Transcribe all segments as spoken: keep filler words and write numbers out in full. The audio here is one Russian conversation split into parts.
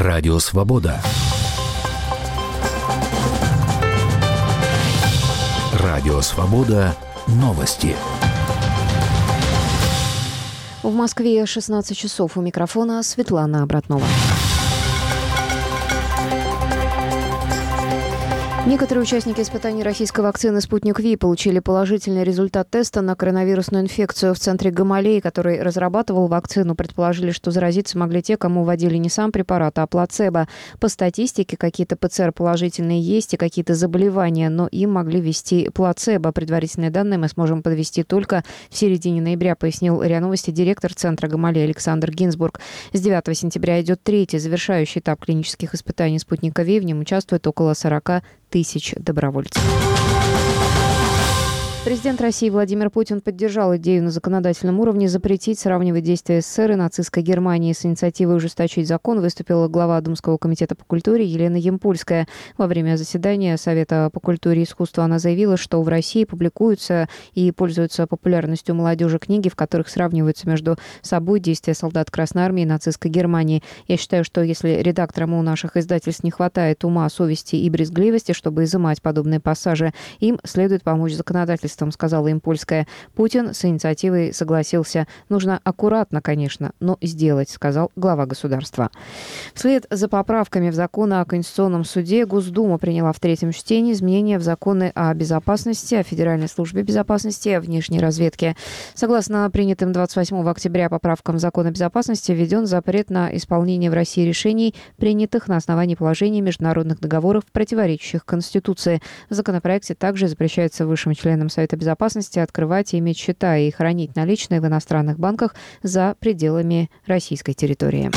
Радио «Свобода». Радио «Свобода». Новости. В Москве шестнадцать часов. У микрофона Светлана Обратнова. Некоторые участники испытаний российской вакцины «Спутник Ви» получили положительный результат теста на коронавирусную инфекцию. В центре Гамалеи, который разрабатывал вакцину, предположили, что заразиться могли те, кому вводили не сам препарат, а плацебо. По статистике, какие-то ПЦР положительные есть и какие-то заболевания, но им могли ввести плацебо. Предварительные данные мы сможем подвести только в середине ноября, пояснил РИА Новости директор центра Гамалеи Александр Гинзбург. С девятого сентября идет третий, завершающий этап клинических испытаний «Спутника Ви». В нем участвует около сорока тысяч добровольцев. Президент России Владимир Путин поддержал идею на законодательном уровне запретить сравнивать действия СССР и нацистской Германии. С инициативой ужесточить закон выступила глава Думского комитета по культуре Елена Ямпольская. Во время заседания Совета по культуре и искусству она заявила, что в России публикуются и пользуются популярностью молодежи книги, в которых сравниваются между собой действия солдат Красной Армии и нацистской Германии. Я считаю, что если редакторам у наших издательств не хватает ума, совести и брезгливости, чтобы изымать подобные пассажи, им следует помочь законодательству, сказала Ямпольская. Путин с инициативой согласился. Нужно аккуратно, конечно, но сделать, сказал глава государства. Вслед за поправками в закон о Конституционном суде Госдума приняла в третьем чтении изменения в законы о безопасности, о Федеральной службе безопасности и о внешней разведке. Согласно принятым двадцать восьмого октября поправкам в закон о безопасности, введен запрет на исполнение в России решений, принятых на основании положений международных договоров, противоречащих Конституции. В законопроекте также запрещается высшим членам Совета безопасности открывать и иметь счета и хранить наличные в иностранных банках за пределами российской территории.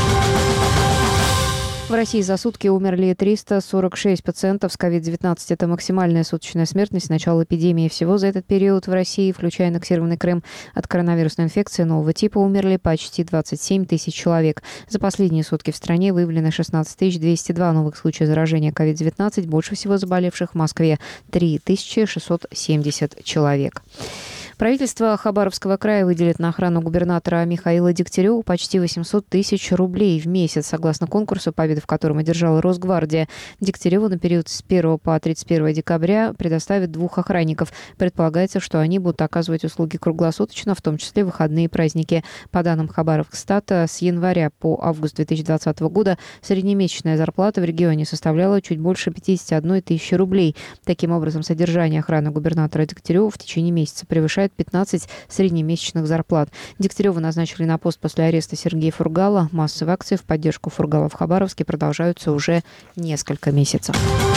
В России за сутки умерли триста сорок шесть пациентов с ковид девятнадцать. Это максимальная суточная смертность с начала эпидемии. Всего за этот период в России, включая аннексированный Крым, от коронавирусной инфекции нового типа умерли почти двадцать семь тысяч человек. За последние сутки в стране выявлено шестнадцать тысяч двести два новых случая заражения ковид девятнадцать. Больше всего заболевших в Москве – три тысячи шестьсот семьдесят человек. Правительство Хабаровского края выделит на охрану губернатора Михаила Дегтярева почти восемьсот тысяч рублей в месяц, согласно конкурсу, победу в котором одержала Росгвардия. Дегтяреву на период с первого по тридцать первое декабря предоставят двух охранников. Предполагается, что они будут оказывать услуги круглосуточно, в том числе в выходные и праздники. По данным Хабаровстата, с января по август две тысячи двадцатого года среднемесячная зарплата в регионе составляла чуть больше пятьдесят одна тысяча рублей. Таким образом, содержание охраны губернатора Дегтярева в течение месяца превышает пятнадцать среднемесячных зарплат. Дегтярева назначили на пост после ареста Сергея Фургала. Массовые акции в поддержку Фургала в Хабаровске продолжаются уже несколько месяцев.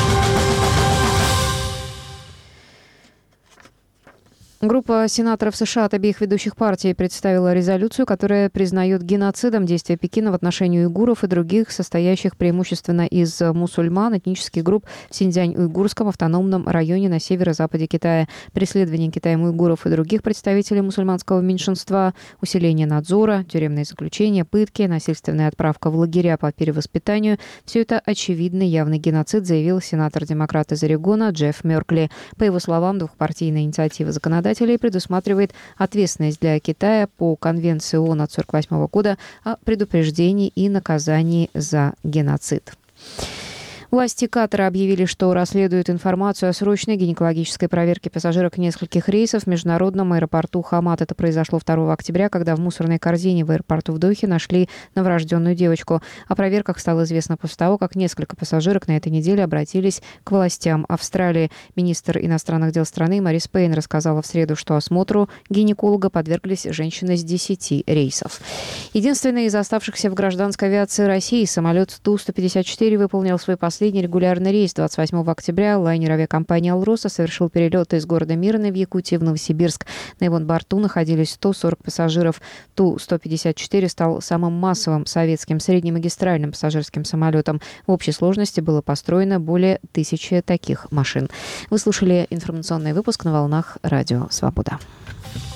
Группа сенаторов США от обеих ведущих партий представила резолюцию, которая признает геноцидом действия Пекина в отношении уйгуров и других, состоящих преимущественно из мусульман, этнических групп в Синьцзянь-Уйгурском автономном районе на северо-западе Китая. Преследование Китаем уйгуров и других представителей мусульманского меньшинства, усиление надзора, тюремные заключения, пытки, насильственная отправка в лагеря по перевоспитанию – все это очевидный явный геноцид, заявил сенатор-демократ из Орегона Джефф Меркли. По его словам, двухпартийная инициатива законодателей предусматривает ответственность для Китая по Конвенции ООН от сорок восьмого года о предупреждении и наказании за геноцид. Власти Катара объявили, что расследуют информацию о срочной гинекологической проверке пассажирок нескольких рейсов в международном аэропорту Хамад. Это произошло второго октября, когда в мусорной корзине в аэропорту в Дохе нашли новорожденную девочку. О проверках стало известно после того, как несколько пассажирок на этой неделе обратились к властям Австралии. Министр иностранных дел страны Морис Пейн рассказала в среду, что осмотру гинеколога подверглись женщины с десяти рейсов. Единственный из оставшихся в гражданской авиации России самолет Ту сто пятьдесят четыре выполнил свой последний Последний регулярный рейс двадцать восьмого октября лайнер авиакомпании «Алроса» совершил перелет из города Мирный в Якутии в Новосибирск. На его борту находились сто сорок пассажиров. Ту сто пятьдесят четыре стал самым массовым советским среднемагистральным пассажирским самолетом. В общей сложности было построено более тысячи таких машин. Вы слушали информационный выпуск на волнах Радио «Свобода».